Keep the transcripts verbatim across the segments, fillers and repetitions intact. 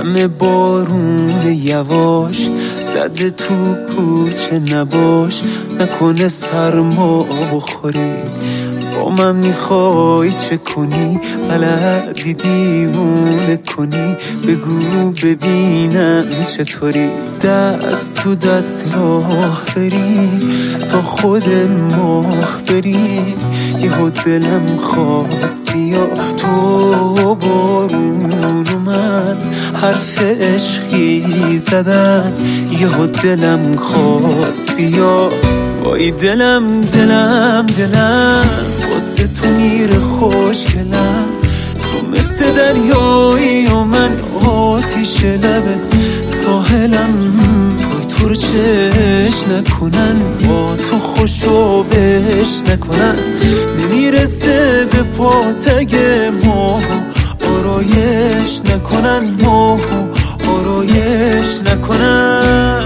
همه بارون یواش زده تو کوچه نباش، نکنه سرما بخوری. با من میخوای چه کنی؟ بلدی دیوونه کنی؟ بگو ببینم چطوری. دست تو دست راه بریم تا خود ماه بریم. یهو دلم خواست بیا تو بارون و من حرف عشقی زدن. یهو دلم خواست بیا، وای دلم دلم دلم واسه تو میره خوشگلم. تو مثل دریایی و من آتیش لبه ساحلم. وای تو رو چش نکنن، با تو خوشو بش نکنن. نمیرسه به پاتگ ماه آرایش نکنن، ماه آرایش نکنن.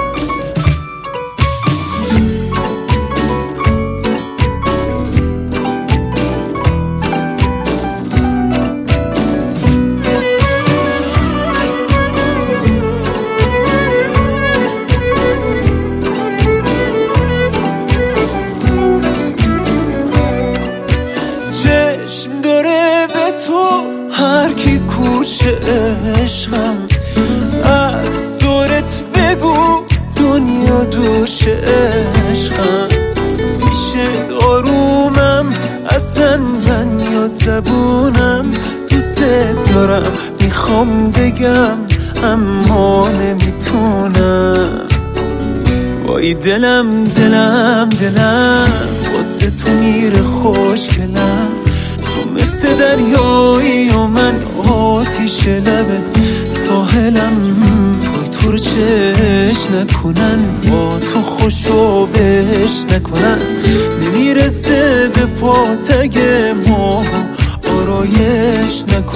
هر کی کوشه عشقم از دورت بگو دنیا دوش عشقم. میشه دارومم اصلا من یا زبونم دوست دارم میخوام بگم اما نمیتونم. وای دلم دلم دلم واسه تو میره خوشگلم. تو مثل دریایی و من آتیش لبه ساحلم. وای تو رو چش نکنن، با تو خوشو بش نکنن. نمیرسه به پاتگ ماه آرایش نکنن.